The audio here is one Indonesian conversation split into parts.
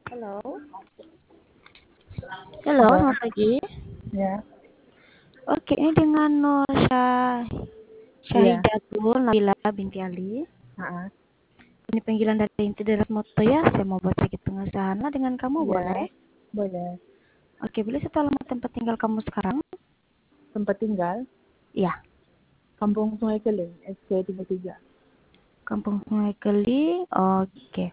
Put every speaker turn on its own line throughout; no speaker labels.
Halo,
Halo,
halo.
selamat pagi.
Ya,
Oke, ini dengan Nur
iya.
Syahidatul Nabila binti Ali.
Heeh.
Ini panggilan dari Inti Darat Moto ya. Saya mau buat sedikit pengesahan lah dengan kamu, boleh?
Iya, boleh.
Oke, boleh serta alamat tempat tinggal kamu sekarang?
Tempat tinggal,
Ya,
Kampung Sungai Keling, SK 33.
Kampung Sungai Keli. Oke.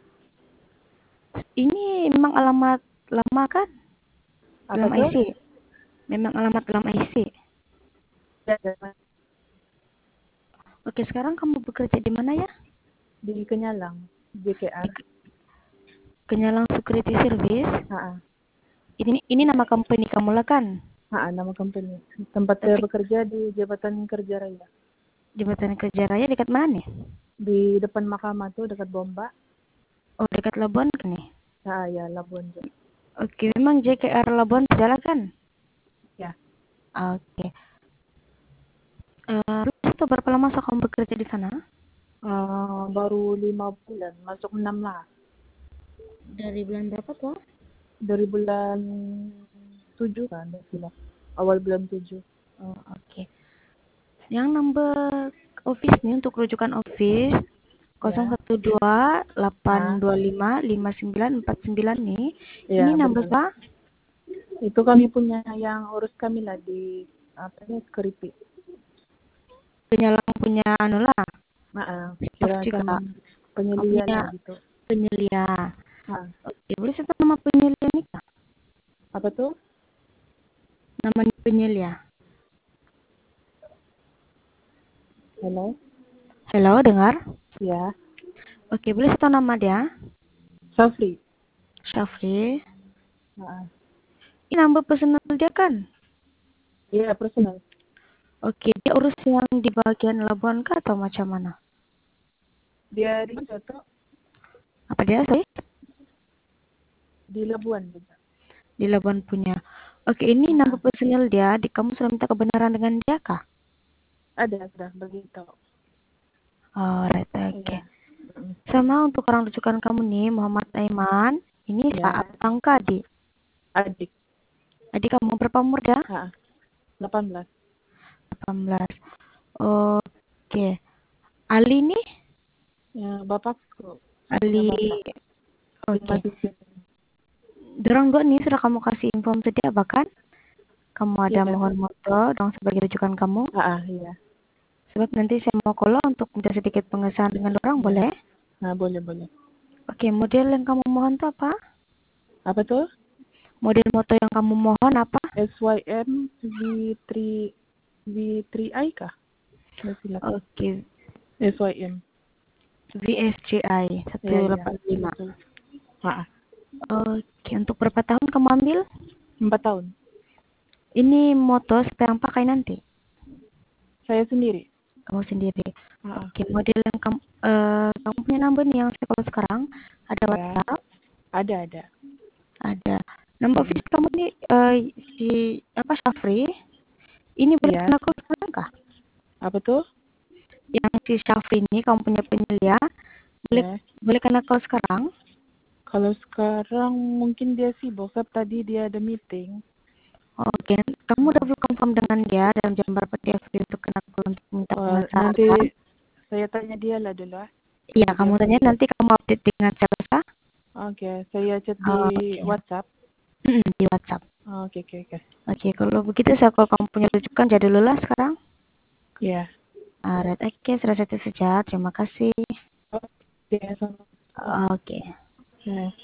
Ini memang alamat lama kan?
Apa
Dalam
tuh?
IC. Memang alamat dalam IC.
Ya, ya.
Oke, sekarang kamu bekerja di mana ya?
Di Kenyalang,
Di
JKR.
Kenyalang Security Service.
Heeh.
Ini nama company kamu lah kan?
Heeh, nama company. Tempat saya
Tapi
bekerja di Jabatan Kerja Raya.
Jabatan Kerja Raya dekat mana nih?
Di depan mahkamah tuh, dekat Bomba.
Oh, dekat Labuan kan nih?
Ah, ya, Labuan. Jo.
Oke, memang JKR Labuan berjalan kan?
Ya,
Oke. Itu berapa lama kamu bekerja di sana?
baru 5 bulan, masuk 6 lah.
Dari bulan berapa tuh?
Dari bulan 7 kan, nggak salah. Awal bulan 7.
Oh, oke. Yang number office nih untuk rujukan office
Ya,
012 825 5949 nih. Ini
ya
number
betul.
apa?
Itu kami punya yang urus kami lah di apa ini security.
Penyalang punya anu lah, staff
Kira
juga.
sama
Kamu
penyelia
punya
lah gitu.
penyelia.
Nah,
Oke, boleh serta nama penyelia nih kak?
apa tuh?
Namanya penyelia.
Hello?
Halo, dengar?
Ya,
Oke, boleh serta nama dia?
Safri.
Syafri.
Nah,
Ini number personal dia kan?
iya personal.
Oke, dia urus yang di bagian Labuan kah atau macam mana?
Dia di Joto,
Apa dia, sorry?
di Labuan juga.
Di Labuan punya. Oke, ini number
Nah,
personal dia. Kamu sudah minta kebenaran dengan dia kah?
ada sudah begitu.
Oh, right, oke.
Iya. Mm.
Sama untuk orang rujukan kamu nih, Muhammad Aiman. Ini saat
Ya,
angka di.
adik.
Adik kamu berapa umur dah?
Nah, 18.
18. Oke. Ali nih?
Ya, bapakku. Saya punya
Ali.
bapak.
Oke.
Masih
Dorang dua nih sudah kamu kasih info sedia bahkan? Kamu ada
ya.
mohon moto dong sebagai rujukan kamu.
Iya.
Sebab nanti saya mau call untuk minta sedikit pengesahan dengan orang,
Ya.
boleh?
Nah, boleh boleh.
Oke, model yang kamu mohon tuh apa?
Apa tuh?
Model motor yang kamu mohon apa?
SYM V3i kah? Nggak silap.
Oke,
SYM.
VSCI
Iya, iya.
185.
Betul. Ah,
Oke, untuk berapa tahun kamu ambil?
4 tahun.
Ini motor siapa yang pakai nanti?
Saya sendiri.
Kamu sendiri.
Ah,
Oke, model yang kamu punya number nih yang saya call sekarang. Ada
ya.
WhatsApp,
Ada.
ada. Number
Mm-mm.
office kamu nih si apa Syafri? Ini boleh
Iya.
kena call sekarang kah?
Apa tuh?
Yang si Syafri ini kamu punya penyelia, boleh
Ya.
boleh kena call sekarang?
Kalau sekarang mungkin dia sibok. Sebab tadi dia ada meeting.
Oke, kamu udah
Ah.
belum confirm dengan dia dalam jam berapa dia free untuk kena call untuk minta pengesahan
Nanti
kan?
saya tanya dia lah dulu.
Iya,
Kalau dia
kamu tanya
free.
nanti kamu update dengan siapa?
Oke. Saya chat di
Oke.
WhatsApp.
Di WhatsApp.
Oke.
Oke, kalau begitu saya kalau kamu punya rujukan jadi dulu lah sekarang.
Ya.
Alright, oke, sudah satu saja. Terima kasih.
Oke. Sama.
Oke.
Ya.